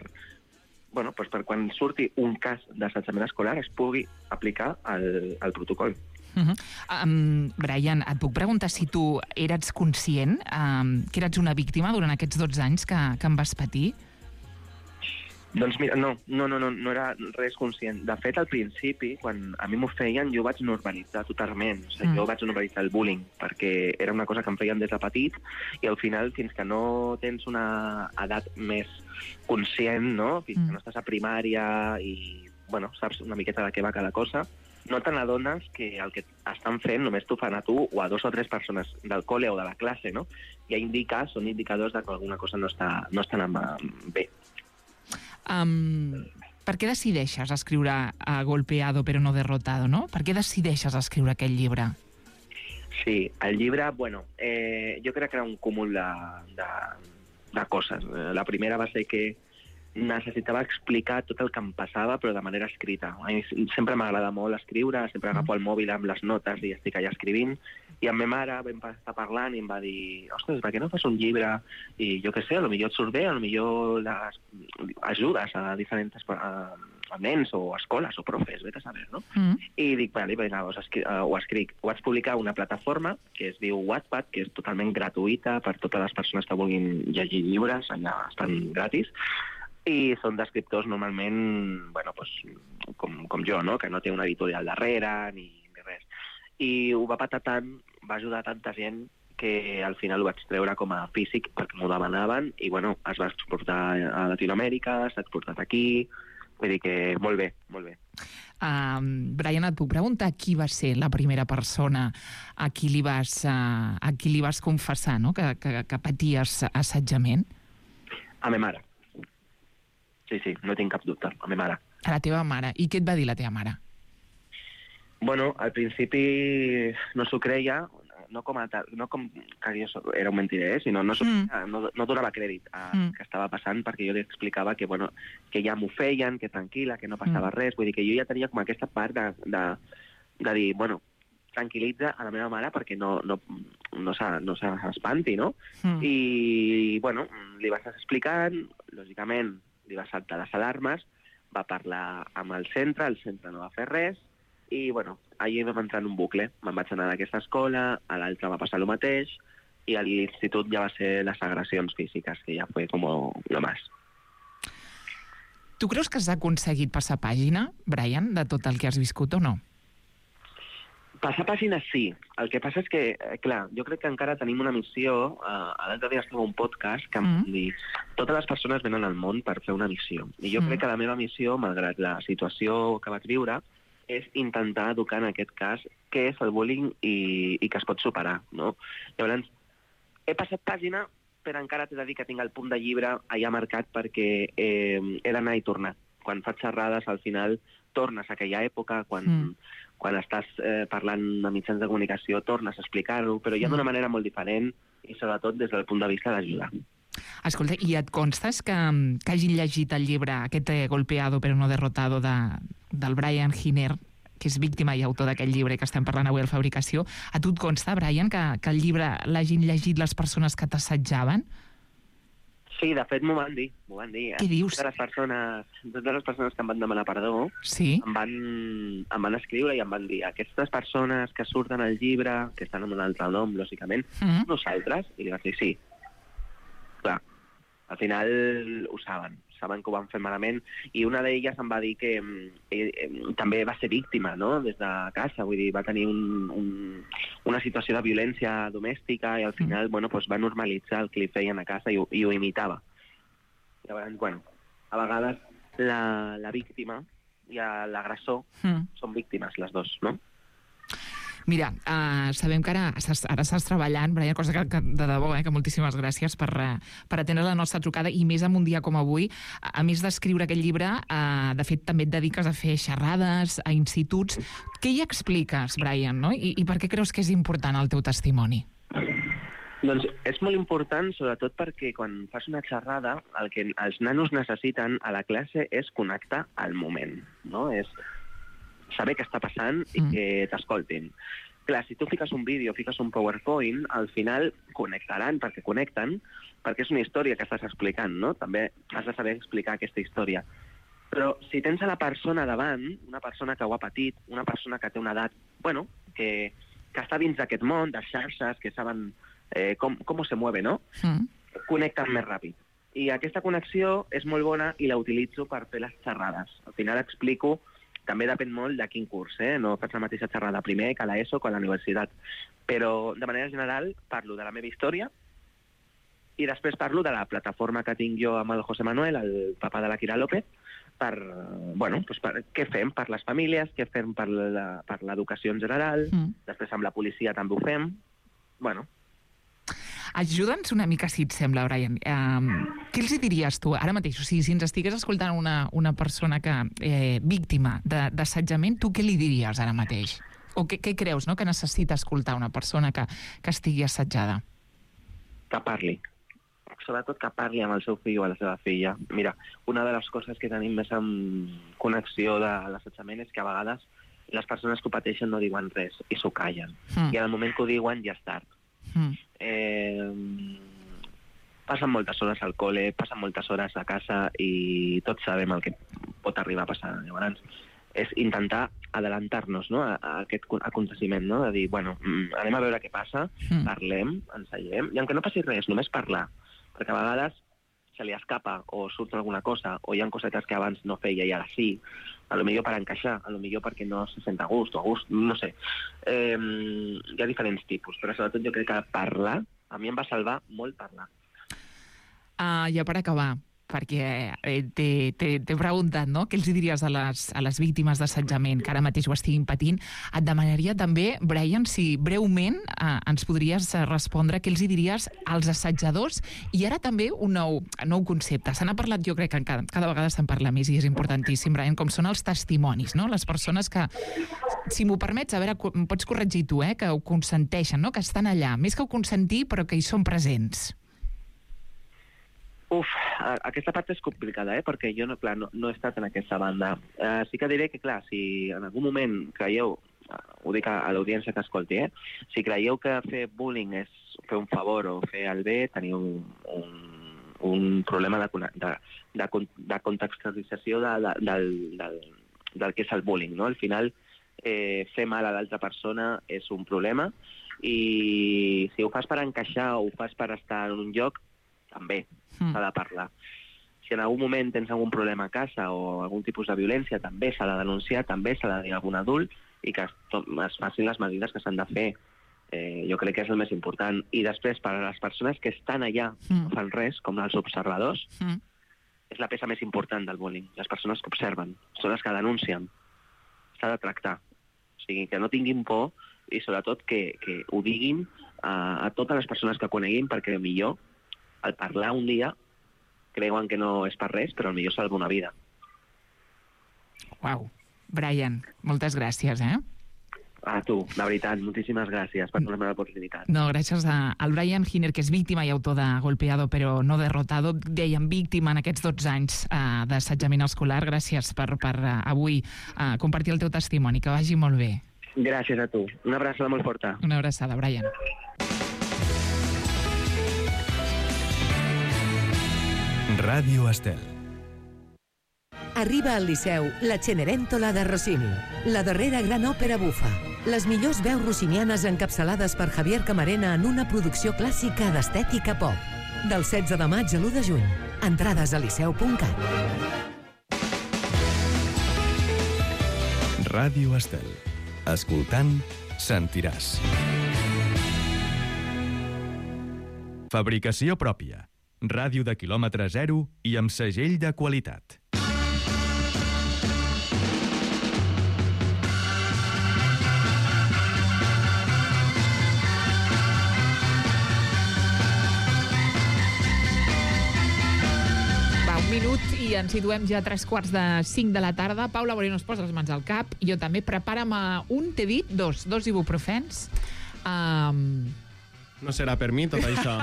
quan surti un cas d'assetjament escolar es pugui aplicar el protocol. Brian, et puc preguntar si tu eres conscient que eres una víctima durant aquests 12 anys que em vas patir? Doncs mira, no era res conscient. De fet, al principi, quan a mi m'ho feien, jo ho vaig normalitzar totalment. O sigui, jo vaig normalitzar el bullying, perquè era una cosa que em feien des de petit, i al final, fins que no tens una edat més conscient, no? Fins que no estàs a primària i, saps una miqueta de què va cada cosa, no te n'adones que el que estan fent només t'ho fan a tu o a 2 o 3 persones del col·le o de la classe, no? I són indicadors de que alguna cosa no està anant bé. Per què decideixes escriure Golpeado pero no derrotado, no? Per què decideixes escriure aquest llibre? Sí, el llibre, jo crec que era un cúmul de coses. La primera va ser que necessitava explicar tot el que em passava, però de manera escrita. A mi sempre m'agrada molt escriure, sempre agafo el mòbil amb les notes i estic allà escrivint, i amb ma mare vam estar parlant i em va dir, ostres, per què no fas un llibre? I jo què sé, potser et surt bé, potser ajudes a diferents a nens o escoles o profes, vés a saber, no? I dic, vale, ho escric. Ho vaig publicar a una plataforma que es diu Wattpad, que és totalment gratuïta per totes les persones que vulguin llegir llibres, allà estan gratis, i són d'escriptors normalment, bueno, pues, com jo, no? Que no té una editorial darrere ni res. I ho va patar tant, va ajudar tanta gent que al final ho vaig treure com a físic perquè m'ho demanaven i, bueno, es va exportar a Latinoamèrica, s'ha exportat aquí, vull dir que molt bé, molt bé. Brian, et puc preguntar qui va ser la primera persona a qui li vas confessar, no? que paties assetjament? A ma mare. Sí, no tinc cap dubte, a ma mare. A la teva mare. I què et va dir la teva mare? Bueno, al principi no s'ho creia, no com que jo era un mentider, sinó no donava crèdit a que estava passant, perquè jo li explicava que, bueno, que ja m'ho feien, que tranquil·la, que no passava res. Vull dir que jo ja tenia com aquesta part de dir, bueno, tranquil·litza a la meva mare perquè no s'espanti, no? I, bueno, li vas explicant, lògicament li va saltar les alarmes, va parlar amb el centre no va fer res, i, bueno, allí vam entrar en un bucle. Me'n vaig anar d'aquesta escola, a l'altra va passar el mateix, i a l'institut ja va ser les agressions físiques, que ja fue como lo más. Tu creus que has aconseguit passar pàgina, Brian, de tot el que has viscut o no? Passar pàgina sí. El que passa és que, clar, jo crec que encara tenim una missió. L'altre dia estava un podcast que em van dir totes les persones venen al món per fer una missió. I jo crec que la meva missió, malgrat la situació que vaig viure, és intentar educar en aquest cas què és el bullying i que es pot superar, no? Llavors, he passat pàgina, però encara t'he de dir que tinc el punt de llibre allà marcat perquè he d'anar i tornar. Quan faig xerrades, al final tornes a aquella època, quan estàs parlant a mitjans de comunicació, tornes a explicar-ho, però ja d'una manera molt diferent i sobretot des del punt de vista d'ajudar. Escolta, i et constes que hagin llegit el llibre, aquest Golpeado però no derrotado del Brian Giner, que és víctima i autor d'aquest llibre que estem parlant avui al Fabricació? A tu et consta, Brian, que el llibre l'hagin llegit les persones que t'assetjaven? Sí, de fet m'ho van dir. Què dius? Totes les persones que em van demanar perdó em van escriure i em van dir aquestes persones que surten al llibre, que estan amb un altre nom, lògicament, nosaltres, i li vaig dir sí. Clar, al final ho saben que ho van fer malament, i una d'elles em va dir que també va ser víctima, no?, des de casa, vull dir, va tenir una situació de violència domèstica i al final, bueno, pues va normalitzar el que li feien a casa i ho imitava. Llavors, bueno, a vegades la víctima i l'agressor són víctimes, les dos, no? Mira, sabem que ara estàs treballant, Brian, cosa que de debò, que moltíssimes gràcies per atendre la nostra trucada, i més en un dia com avui. A més d'escriure aquest llibre, de fet, també et dediques a fer xerrades a instituts. Què hi expliques, Brian, no? I per què creus que és important el teu testimoni? Doncs és molt important, sobretot perquè quan fas una xerrada, el que els nanos necessiten a la classe és connectar al moment, no? És saber què està passant i que t'escoltin. Clar, si tu fiques un vídeo, fiques un PowerPoint, al final connectaran, perquè connecten, perquè és una història que estàs explicant, no? També has de saber explicar aquesta història. Però si tens a la persona davant, una persona que ho ha patit, una persona que té una edat, bueno, que està dins d'aquest món, de xarxes, que saben com se mueve, no? Connecten més ràpid. I aquesta connexió és molt bona i la utilitzo per fer les xerrades. Al final explico. També depèn molt de quin curs, no faig la mateixa xerrada primer que a l'ESO o a la universitat. Però, de manera general, parlo de la meva història i després parlo de la plataforma que tinc jo amb el José Manuel, el papa de la Kira López, per què fem per les famílies, què fem per l'educació en general, després amb la policia també ho fem. Bueno. Ajuda'ns una mica, si et sembla, Brian. Què els diries tu ara mateix? O sigui, si ens estigués escoltant una persona víctima d'assetjament, tu què li diries ara mateix? O què creus, no?, que necessita escoltar una persona que estigui assetjada? Que parli. sobretot que parli amb el seu fill o a la seva filla. Mira, una de les coses que tenim més en connexió de l'assetjament és que a vegades les persones que ho pateixen no diuen res i s'ho callen. I en el moment que ho diuen ja és tard. Passen moltes hores al col·le, passen moltes hores a casa i tots sabem el que pot arribar a passar. Llavors, és intentar adelantar-nos, no, a aquest aconteciment, no? De dir, bueno, anem a veure què passa, parlem, ensenyem, i aunque no passi res, només parlar, perquè a vegades se li escapa o surt alguna cosa, o hi ha cosetes que abans no feia i ara sí, a lo millor per encaixar, a lo millor perquè no se sent a gust, no sé. Hi ha diferents tipus, però sobretot jo crec que parlar, a mi em va salvar molt parlar. Ja per acabar, perquè t'he preguntat, no?, què els diries a les víctimes d'assetjament que ara mateix ho estiguin patint. Et demanaria també, Brian, si breument ens podries respondre què els diries als assetjadors, i ara també un nou concepte. Se n'ha parlat, jo crec que cada vegada se'n parla més i és importantíssim, Brian, com són els testimonis, no? Les persones que, si m'ho permets, a veure, em pots corregir tu, que ho consenteixen, no?, que estan allà, més que ho consentir, però que hi són presents. Aquesta part és complicada, perquè jo no he estat en aquesta banda. Sí que diré que, clar, si en algun moment creieu, ho dic a l'audiència que escolti, si creieu que fer bullying és fer un favor o fer el bé, teniu un problema de contextualització del que és el bullying, no? Al final, fer mal a l'altra persona és un problema, i si ho fas per encaixar o ho fas per estar en un lloc, també s'ha de parlar. Si en algun moment tens algun problema a casa o algun tipus de violència, també s'ha de denunciar, també s'ha de dir a algun adult i que es facin les mesures que s'han de fer. Jo crec que és el més important. I després, per a les persones que estan allà, no fan res, com els observadors, és la peça més important del bullying. Les persones que observen, són les que denuncien. S'ha de tractar. O sigui, que no tinguin por i sobretot que ho diguin a totes les persones que coneguin, perquè millor al parlar un dia creuen que no és per res, però potser salva una vida. Uau. Brian, moltes gràcies, A tu, de veritat, moltíssimes gràcies per donar-me l'oportunitat. No, gràcies al Brian Hiner, que és víctima i autor de Golpeado però no derrotado, dèiem víctima en aquests 12 anys d'assetjament escolar. Gràcies per avui compartir el teu testimoni, que vagi molt bé. Gràcies a tu. Una abraçada molt forta. Una abraçada, Brian. Ràdio Estel. Arriba al Liceu la Cenerentola de Rossini, la darrera gran òpera bufa. Les millors veus rossinianes encapçalades per Javier Camarena en una producció clàssica d'estètica pop. Del 16 de maig a l'1 de juny. Entrades a liceu.cat. Ràdio Estel. Escoltant, sentiràs. Fabricació pròpia. Ràdio de quilòmetre zero i amb segell de qualitat. Va, un minut i ens situem ja a 3:45 de la tarda. Paula Moreno es posa les mans al cap. Jo també. Prepara'm t'he dit, dos ibuprofens. No serà per mi, tot això.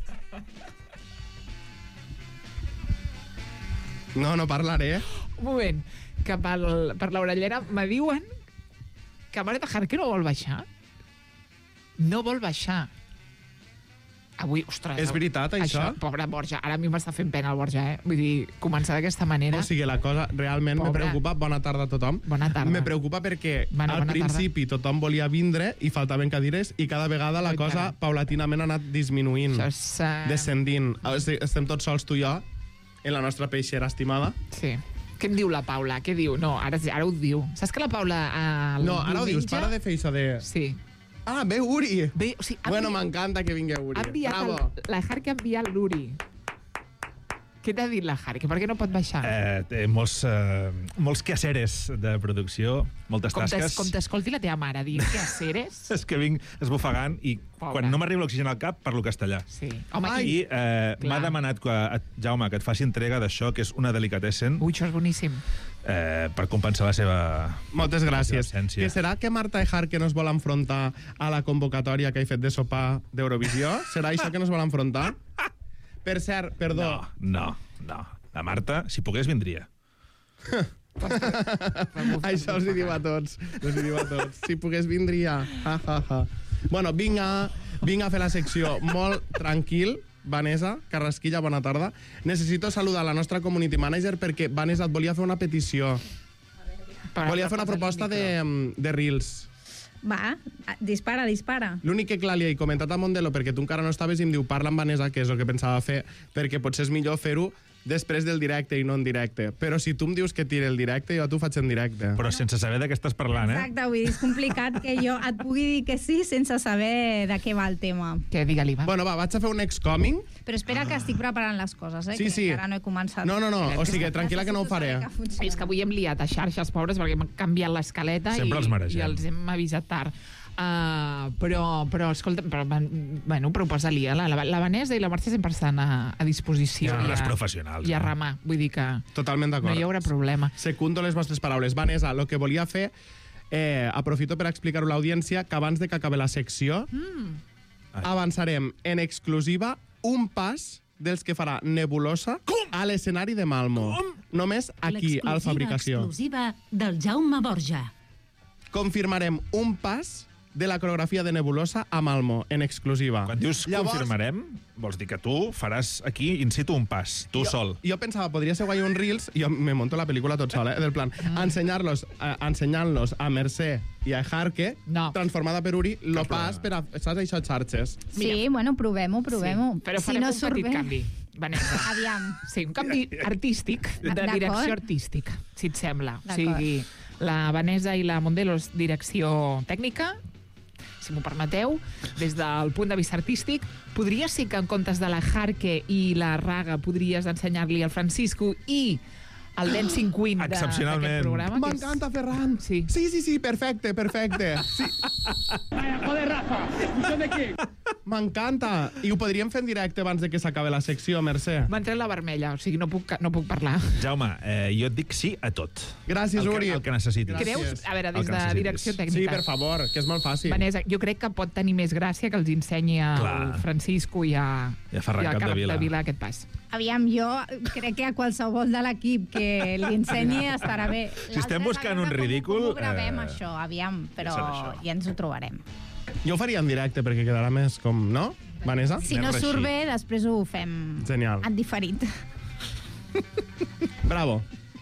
No parlaré. Un moment, que per l'orellera me diuen que Mare de Jarque no vol baixar. No vol baixar. Avui, ostres... És veritat, això? Pobre Borja, ara a mi m'està fent pena el Borja, Vull dir, començar d'aquesta manera... O sigui, la cosa realment me preocupa. Bona tarda a tothom. Bona tarda. Me preocupa perquè al principi tothom volia vindre i faltaven cadires i cada vegada la cosa paulatinament ha anat disminuint, descendint. Estem tots sols, tu i jo, en la nostra peixera estimada. Sí. Què em diu la Paula? Què diu? No, ara ho diu. Saps que la Paula... No, ara ho dius, para de fer això de... Sí. Ah, ve Uri! O sigui, bueno, m'encanta que vingui Uri. Bravo! La Jarque ha enviat l'Uri. Què t'ha dit la Jarque? Per què no pot baixar? Té molts quehaceres de producció, moltes tasques. Com t'escolti la teva mare dir quehaceres... És que vinc esbufegant i quan no m'arriba l'oxigen al cap parlo castellà. Sí. Home, i m'ha demanat, Jaume, que et faci entrega d'això, que és una delicatessen. Ui, això és boníssim. Per compensar la seva... Moltes gràcies. Que serà que Marta Ejarque no es vol enfrontar a la convocatòria que he fet de sopar d'Eurovisió? Serà això que no es vol enfrontar? Per cert, perdó. No. La Marta, si pogués, vindria. Això els hi diu a tots. Si pogués, vindria. Bueno, vinc a fer la secció molt tranquil. Vanessa Carrasquilla, bona tarda. Necessito saludar la nostra community manager perquè, Vanessa, et volia fer una petició. Volia fer una proposta de Reels. Va, dispara. L'únic que, clar, li he comentat a Mondelo perquè tu encara no estaves i em diu parla amb Vanessa, que és el que pensava fer, perquè potser és millor fer-ho després del directe i no en directe. Però si tu em dius que tiri el directe, jo t'ho faig en directe. Però sense saber de què estàs parlant, Exacte, vull dir, és complicat que jo et pugui dir que sí sense saber de què va el tema. Què, digue-li, va. Bueno, va, vaig a fer un next coming. Però espera que estic preparant les coses, Sí. que encara no he començat. No, o sigui, tranquil·la que no ho faré. És que avui hem liat a xarxes, pobres, perquè hem canviat l'escaleta i els hem avisat tard. Però escolta, però posa-li, la Vanessa i la Mercè sempre estan a disposició. Són les professionals. I a remar, vull dir que totalment d'acord. No hi haurà problema. Secundo les vostres paraules. Vanessa, el que volia fer, aprofito per explicar-ho a l'audiència, que abans de que acabi la secció, avançarem en exclusiva un pas dels que farà Nebulosa a l'escenari de Malmo. Només aquí, al Fabricació. L'exclusiva del Jaume Borja. Confirmarem un pas de la coreografia de Nebulosa a Malmo, en exclusiva. Quan dius confirmarem, vols dir que tu faràs aquí in situ un pas, tu sol. Jo pensava, podria ser guai un Reels, jo me monto la pel·lícula tot sol, del plan, ensenyant-los a Mercè i a Jarque, transformada per Uri, lo pas per a, saps, això, xarxes. Sí, bueno, provem-ho. Sí, però farem un petit canvi. Vanessa. Aviam. Sí, un canvi artístic, de direcció artística, si et sembla. O sigui, la Vanessa i la Mondelos, direcció tècnica, si m'ho permeteu, des del punt de vista artístic, podria ser que en comptes de la Jarque i la Raga podries ensenyar-li al Francisco i el Dancing Queen d'aquest programa. M'encanta, Ferran. Sí, perfecte. Sí. Joder, Rafa, ¿escuchó de qué? M'encanta. I ho podríem fer en directe abans de que s'acabi la secció, Mercè. M'ha entrat la vermella, o sigui, no puc parlar. Jaume, jo et dic sí a tot. Gràcies, Uri. El que necessitis. Creus? A veure, des de direcció tècnica. Sí, per favor, que és molt fàcil. Vanessa, jo crec que pot tenir més gràcia que els ensenyi al Francisco i a Ferran Capdevila aquest pas. Aviam, jo crec que a qualsevol de l'equip que li ensenyi estarà bé. Si estem buscant un ridícul... Com ho gravem, això, aviam, però ja ens ho trobarem. Jo ho faria en directe perquè quedarà més com, no, Vanessa? Si no surt bé, després ho fem en diferit. Bravo.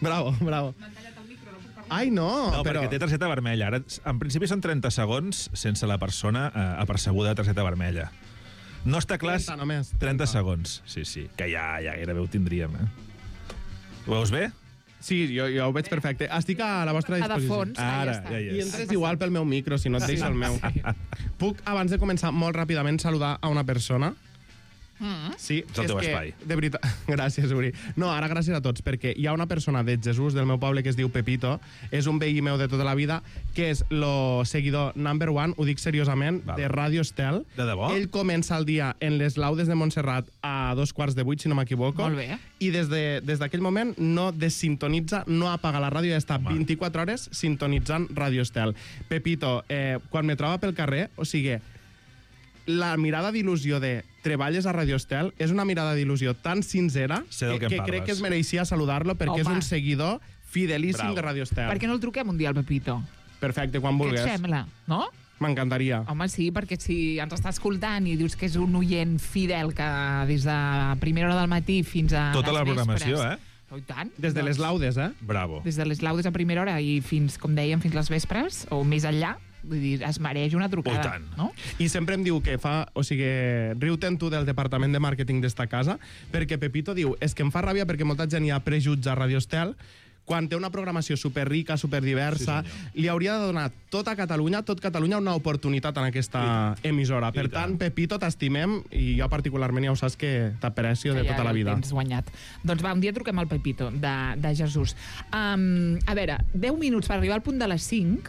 Ai, no, però... perquè té targeta vermella. Ara, en principi són 30 segons sense la persona apercebuda de targeta vermella. No està clar... 30 només. 30 segons, sí. Que ja gairebé ho tindríem, Ho veus bé? Sí, jo ho veig perfecte. Estic a la vostra disposició. De fons, ara, ja I entres igual pel meu micro, si no et deixo el meu. Puc, abans de començar, molt ràpidament saludar a una persona? Sí, és el teu espai. De veritat, gràcies, Uri. No, ara gràcies a tots, perquè hi ha una persona de Jesús del meu poble que es diu Pepito, és un veí meu de tota la vida, que és el seguidor number one, ho dic seriosament, de Radio Estel. De debò? Ell comença el dia en les laudes de Montserrat a 7:45, si no m'equivoco. Molt bé. I des d'aquell moment no desintonitza, no apaga la ràdio, ja està 24 hores sintonitzant Radio Estel. Pepito, quan me troba pel carrer, o sigui, la mirada d'il·lusió de treballes a Radio Estel és una mirada d'il·lusió tan sincera que crec que es mereixia saludar-lo perquè és un seguidor fidelíssim de Radio Estel. Per què no el truquem un dia al Pepito? Perfecte, quan vulguis. Què et sembla, no? M'encantaria. Home, sí, perquè si ens està escoltant i dius que és un oient fidel que des de primera hora del matí fins a tota la programació, Oh, tant. Des de les laudes, Bravo. Des de les laudes a primera hora i fins, com dèiem, fins les vespres, o més enllà, vull dir, es mereix una trucada. No? I sempre em diu que fa... O sigui, riu-te'n tu del departament de màrqueting d'esta casa, perquè Pepito diu, és que em fa ràbia perquè molta gent ja prejutja Radio Estel, quan té una programació superrica, superdiversa, li hauria de donar tot Catalunya una oportunitat en aquesta emissora. Per tant, Pepito, t'estimem, i jo particularment ja ho saps que t'aprecio de tota la vida. Ja tens guanyat. Doncs va, un dia truquem al Pepito, de Jesús. A veure, 10 minuts per arribar al punt de les 5,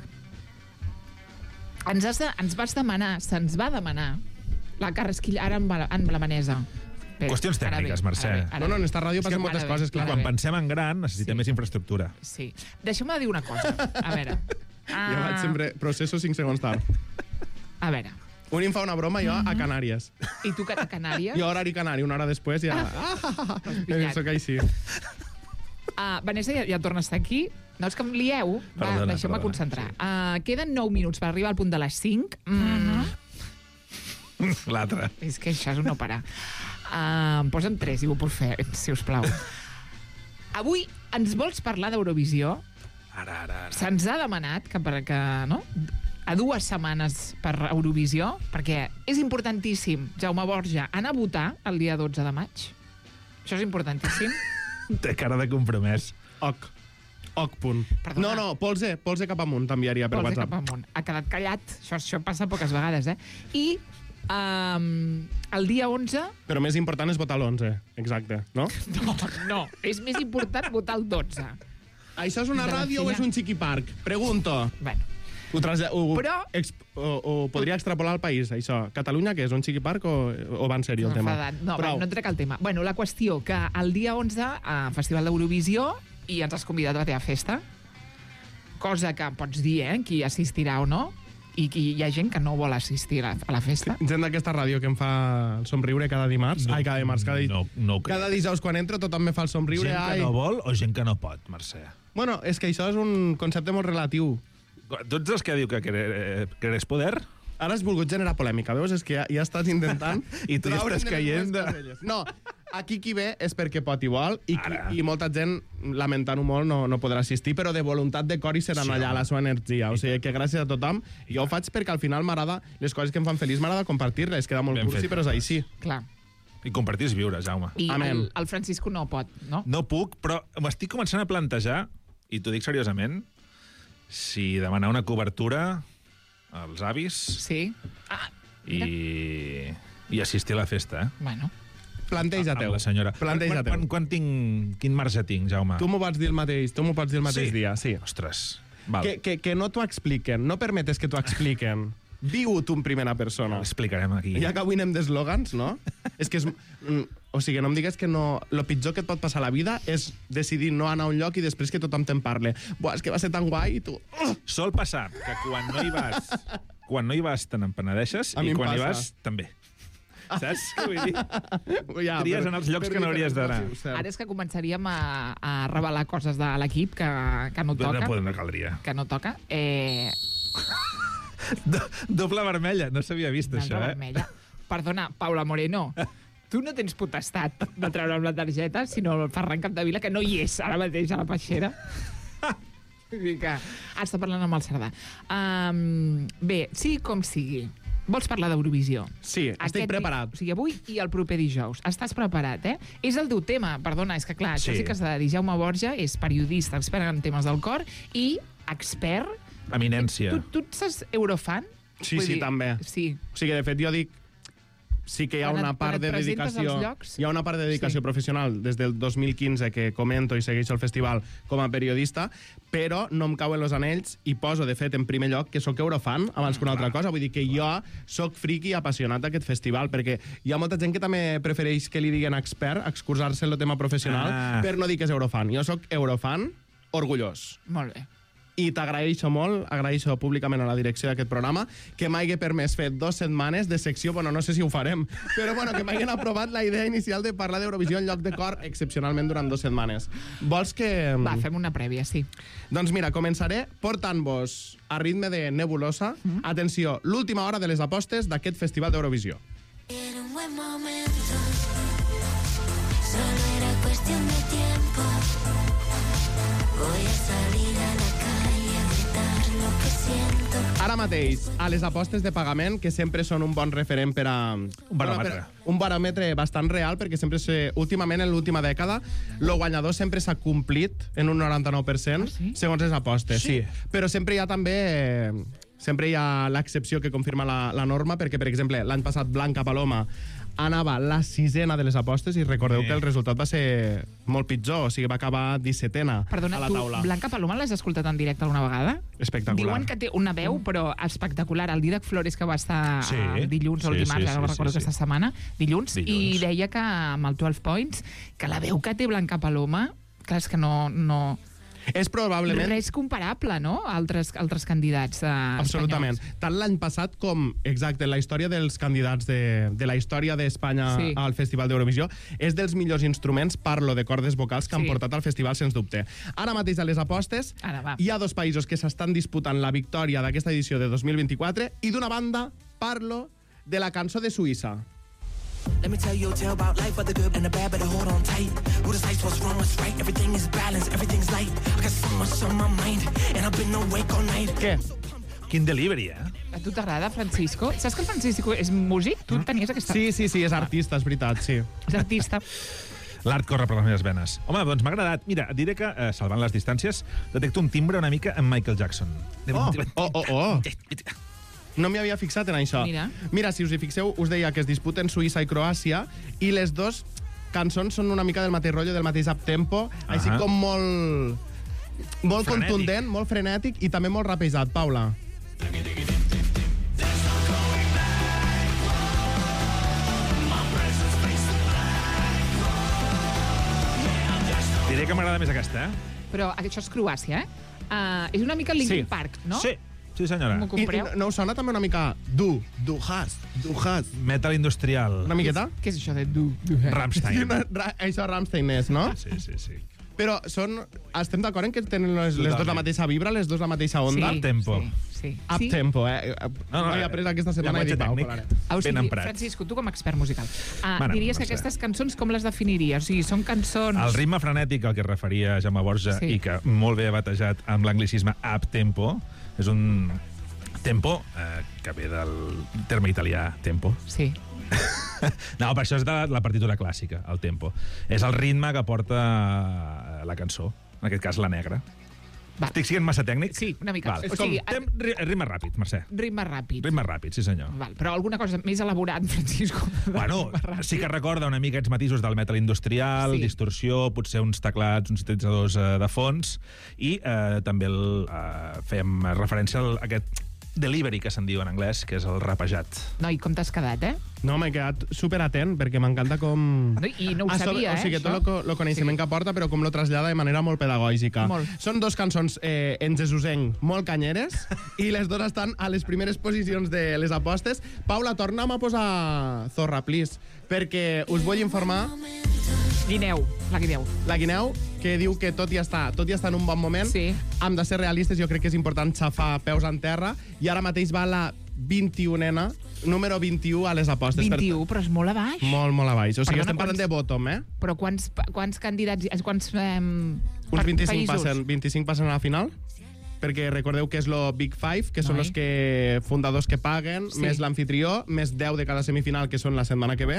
se'ns va demanar la Carrasquilla, ara amb la Vanessa. Qüestions tècniques, Mercè. No, en esta ràdio passen moltes coses, clar. Quan pensem en gran, necessitem més infraestructura. Sí. Deixeu-me dir una cosa. A veure. Jo vaig sempre... Processo 5 segons tard. A veure. Un em fa una broma, jo, a Canàries. I tu a Canàries? Jo horari canari, una hora després ja... Soc així. Vanessa ja torna a estar aquí. No, és que em lieu. Deixeu-me concentrar. Queden 9 minuts per arribar al punt de les 5. L'altre. És que això és un no parar. Posa'm 3, si ho puc fer, si us plau. Avui ens vols parlar d'Eurovisió? Ara. Se'ns ha demanat que no? A 2 setmanes per Eurovisió, perquè és importantíssim, Jaume Borja, anar a votar el dia 12 de maig. Això és importantíssim. Té cara de compromès. Oc, punt. Perdona. No, polze cap amunt t'enviaria per WhatsApp. Polze cap amunt. Ha quedat callat. Això passa poques vegades, I el dia 11... Però més important és votar l'11, exacte, no? No. És més important votar el 12. Això és una ràdio o és un xiquiparc? Pregunto. Bueno. Ho podria extrapolar al país, això. Catalunya, què és, un xiquiparc o va en sèrio el tema? No trec el tema. Bueno, la qüestió que el dia 11, Festival d'Eurovisió, i ens has convidat a la teva festa, cosa que pots dir, qui assistirà o no, i hi ha gent que no vol assistir a la festa. Gent d'aquesta ràdio que em fa somriure cada dimarts. Cada dijous quan entro tothom me fa el somriure. Gent que no vol o gent que no pot, Mercè? Bueno, és que això és un concepte molt relatiu. Tu ets els que diu que querés poder? Ara has volgut generar polèmica, veus? És que ja estàs intentant... I tu ja estàs caient de... No, aquí qui ve és perquè pot i vol, i molta gent, lamentant-ho molt, no podrà assistir, però de voluntat de cor i seran allà la seva energia. O sigui que gràcies a tothom. Jo ho faig perquè al final m'agrada, les coses que em fan feliç m'agrada compartir-les. Queda molt cursi, però és així. Clar. I compartir és viure, Jaume. I el Francisco no pot, no? No puc, però m'estic començant a plantejar, i t'ho dic seriosament, si demanar una cobertura als avis... Sí. I assistir a la festa, Bueno. Planteja-te-ho. Amb la senyora. Planteja-te-ho. Quin marge tinc, Jaume? Tu m'ho pots dir el mateix dia, sí. Ostres, val. Que no t'ho expliquen, no permetes que t'ho expliquen. Viu-ho tu en primera persona. Ho explicarem aquí. Ja que avui anem d'eslògans, no? És que és... O sigui, no em digues que no... Lo pitjor que et pot passar a la vida és decidir no anar a un lloc i després que tothom te'n parle. Buah, és que va ser tan guai i tu... Sol passar que quan no hi vas te'n empenedeixes i quan hi vas també. Saps què vull dir? Tries en els llocs que no hauries d'anar. Ara és que començaríem a revelar coses de l'equip que no toca. No caldria. Que no toca. Doble vermella, no s'havia vist això, vermella. Perdona, Paula Moreno, tu no tens potestat de treure amb la targeta, sinó el Ferran Capdevila, que no hi és ara mateix a la peixera. Que està parlant amb el Cerdà. Bé, sí com sigui. Vols parlar d'Eurovisió? Sí, estic preparat. O sigui, avui i el proper dijous. Estàs preparat, És el teu tema. Perdona, és que clar, això sí que s'ha de dir. Jaume Borja és periodista, expert en temes del cor i expert... Eminència. Tu ets eurofan? Sí, també. Sí. O sigui, de fet, jo dic... Sí que hi ha una part de dedicació... Hi ha una part de dedicació professional des del 2015 que comento i segueixo el festival com a periodista, però no em cauen els anells i poso, de fet, en primer lloc que sóc eurofan abans que una altra cosa. Vull dir que jo sóc friqui apassionat d'aquest festival, perquè hi ha molta gent que també prefereix que li diguen expert, excusar-se en el tema professional, per no dir que és eurofan. Jo sóc eurofan orgullós. Molt bé. I t'agraeixo molt, agraeixo públicament a la direcció d'aquest programa, que m'hagi permès fer 2 setmanes de secció, bueno, no sé si ho farem, però bueno, que m'hagin aprovat la idea inicial de parlar d'Eurovisió en lloc de cor excepcionalment durant 2 setmanes. Vols que... Va, fem una prèvia, sí. Doncs mira, començaré portant-vos a ritme de nebulosa. Atenció, l'última hora de les apostes d'aquest Festival d'Eurovisió. Era un buen momento, solo era cuestión de tiempo. Voy a salir a la calle a gritar lo que siento. Ara mateix, a les apostes de pagament, que sempre són un bon referent per a... Un baròmetre. Un baròmetre bastant real, perquè sempre, últimament, en l'última dècada, el guanyador sempre s'ha complit en un 99%, segons les apostes. Sí. Però sempre hi ha també... Sempre hi ha l'excepció que confirma la norma, perquè, per exemple, l'any passat Blanca Paloma anava la 6ena de les apostes i recordeu que el resultat va ser molt pitjor, o sigui, va acabar 17ena a la taula. Blanca Paloma l'has escoltat en directe alguna vegada? Espectacular. Diuen que té una veu, però espectacular. El Didac Flores, que va estar dilluns o el dimarts, ara no recordo aquesta setmana, dilluns, i deia que amb el 12 Points, que la veu que té Blanca Paloma, clar, és que no... És probablement... Res comparable, no?, a altres candidats absolutament. espanyols. Tant l'any passat com, exacte, la història dels candidats de la història d'Espanya al Festival d'Eurovisió és dels millors instruments, parlo de cordes vocals, que han portat al festival, sens dubte. Ara mateix a les apostes hi ha 2 països que s'estan disputant la victòria d'aquesta edició de 2024 i d'una banda parlo de la cançó de Suïssa. Let me tell you a tale about life, but the good and the bad, better hold on tight. Who decides what's wrong, what's right? Everything is balanced, everything's light. I got so much on my mind, and I've been awake all night. Què? Quin delivery, A tu t'agrada, Francisco? Saps que el Francisco és músic? Tu tenies aquesta... Sí, és artista, és veritat, sí. És artista. L'art corre per les meves venes. Home, doncs m'ha agradat. Mira, et diré que, salvant les distàncies, detecto un timbre una mica amb Michael Jackson. No m'hi havia fixat en això. Mira, si us hi fixeu, us deia que es disputen Suïssa i Croàcia i les 2 cançons són una mica del mateix rotllo, del mateix uptempo, així com molt contundent, molt frenètic i també molt rapejat. Paula. Diré que m'agrada més aquesta, Però això és Croàcia, és una mica Linkin Park, no? Sí, senyora. I no us sona també una mica Duhas? Metal industrial. Una miqueta? Què és això de Rammstein. Això Rammstein és, no? Sí. Però estem d'acord en que tenen les 2 la mateixa vibra, les 2 la mateixa onda? Up-tempo. Sí. Up-tempo, No he après aquesta setmana i Francisco, tu com a expert musical, diries que aquestes cançons com les definiries? O sigui, són cançons... El ritme frenètic al que es referia Jaume Borja i que molt bé ha batejat amb l'anglicisme up-tempo és un tempo que ve del terme italià tempo. Sí. No, per això és de la partitura clàssica, el tempo. És el ritme que porta la cançó, en aquest cas la negra. Estic sent massa tècnic? Sí, una mica. O sigui, ritme ràpid, Mercè. Ritme ràpid. Ritme ràpid, sí senyor. Però alguna cosa més elaborat, Francisco? Bueno, sí que recorda una mica aquests matisos del metal industrial, distorsió, potser uns teclats, uns sintetitzadors de fons, i també fem referència a aquest delivery, que se'n diu en anglès, que és el rapejat. Noi, com t'has quedat, No, m'he quedat superatent, perquè m'encanta com... I no ho sabia, O sigui, tot el coneixement que aporta, però com lo trasllada de manera molt pedagògica. Són 2 cançons en jesusenc molt canyeres, i les 2 estan a les primeres posicions de les apostes. Paula, torna'm a posar Zorra, please, perquè us vull informar... La guineu. La guineu, que diu que tot i estar en un bon moment, hem de ser realistes, jo crec que és important xafar peus en terra, i ara mateix va la 21ena, número 21 a les apostes. 21, però és molt a baix. Molt a baix. O sigui, estem parlant de bottom, Però quants candidats... Quants uns 25 passen a la final? Perquè recordeu que és lo Big Five, que són els fundadors que paguen, més l'anfitrió, més 10 de cada semifinal, que són la setmana que ve.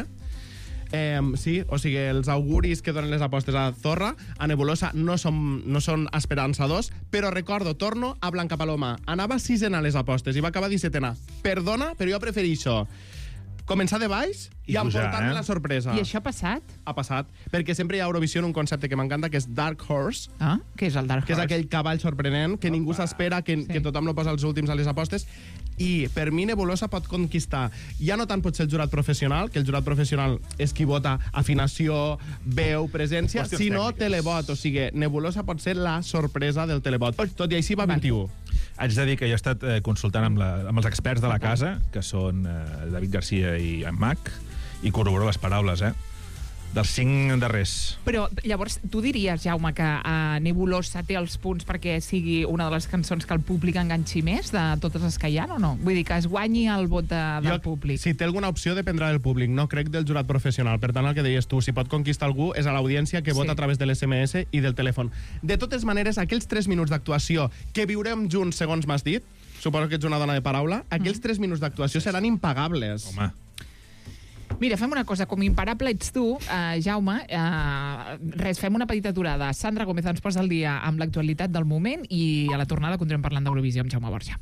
Sí, o sigui, els auguris que donen les apostes a Zorra, a Nebulosa, no són esperançadors, però torno a Blanca Paloma. Anava 6ena a les apostes i va acabar 17ena. Perdona, però jo prefereixo començar de baix i emportar-me la sorpresa. I això ha passat? Ha passat, perquè sempre hi ha a Eurovisió un concepte que m'encanta, que és Dark Horse. Què és el Dark Horse? Que és aquell cavall sorprenent, que ningú s'espera, que tothom lo posa als últims a les apostes. I per mi Nebulosa pot conquistar ja no tant potser el jurat professional, que el jurat professional és qui vota afinació, veu, presència, sinó televot. O sigui, Nebulosa pot ser la sorpresa del televot. Tot i així va 21. Haig de dir que jo he estat consultant amb els experts de la casa, que són David Garcia i en Mac, i corroboro les paraules, dels 5 darrers. Però llavors tu diries, Jaume, que Nebulosa té els punts perquè sigui una de les cançons que el públic enganxi més de totes les que hi ha, o no? Vull dir, que es guanyi el vot del públic. Si té alguna opció dependrà del públic, no crec del jurat professional. Per tant, el que deies tu, si pot conquistar algú és a l'audiència que vota a través de l'SMS i del telèfon. De totes maneres, aquells 3 minuts d'actuació que viurem junts, segons m'has dit, suposo que ets una dona de paraula, aquells 3 minuts d'actuació seran impagables. Home. Mira, fem una cosa, com imparable ets tu, Jaume, fem una petita aturada. Sandra Gómez ens posa al dia amb l'actualitat del moment i a la tornada continuem parlant d'Eurovisió amb Jaume Borja.